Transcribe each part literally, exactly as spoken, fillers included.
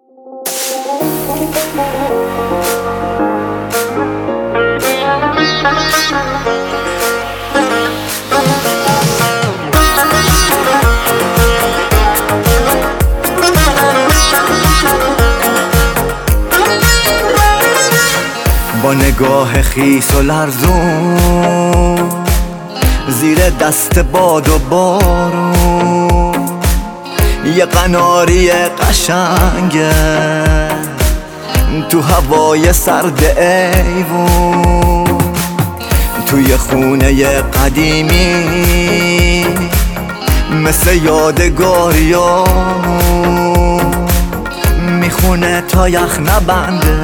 با نگاه خیس و لرزون زیر دست باد و بارون یه قناری قشنگه تو هوای سرد ایوون، توی خونه قدیمی مثل یادگاریامون میخونه تا یخ نبنده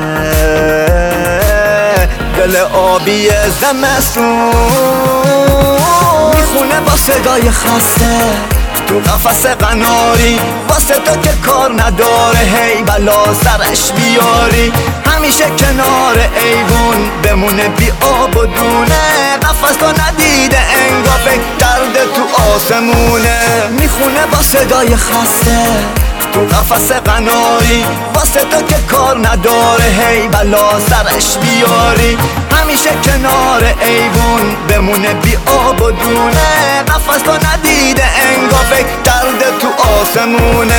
دل آبی زمستون، میخونه با صدای خسته تو قفس قناری واسه تو که کار نداره هی بلا سرش بیاری، همیشه کنار ایوون بمونه بی آب و دونه، قفس تو ندیده انگار فکر کرده تو آسمونه، میخونه با صدای خسته تو قفس قناری واسه تو که کار نداره هی بلا سرش بیاری، همیشه کنار ایوون بمونه بی آب و دونه، قفس تو ندیده انگار فکر کرده تو آسمونه.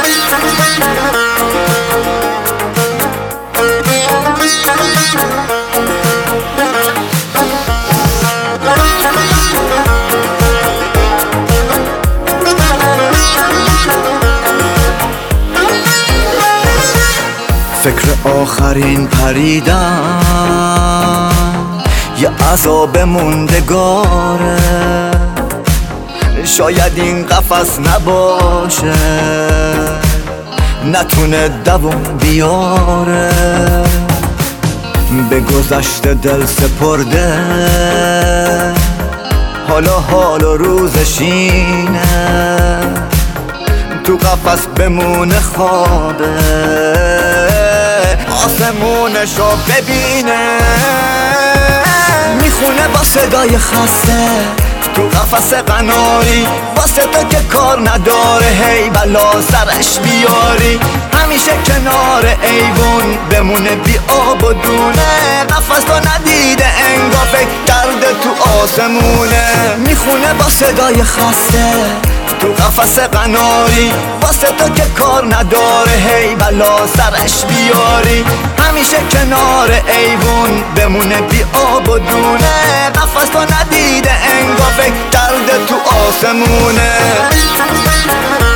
فکر آخرین پریدن یه عذاب موندگاره، شاید این قفس نباشه نتونه دوام بیاره، به گذشته دل سپرده حالا حال و روزش اینه تو قفس بمونه خوابه آسمونشو ببینه، میخونه با صدای خسته تو قفس قناری واسه تو که کار نداره هی بلا سرش بیاری، همیشه کنار ایوون بمونه بی آب و دونه، قفس تو ندیده انگار فکر کرده تو آسمونه، میخونه با صدای خسته تو قفس قناری واسه تو که کار نداره هی بلا سرش بیاری، همیشه کنار ایوون بمونه بی آب و دونه، قفس تو ندیده انگار فکر کرده تو آسمونه.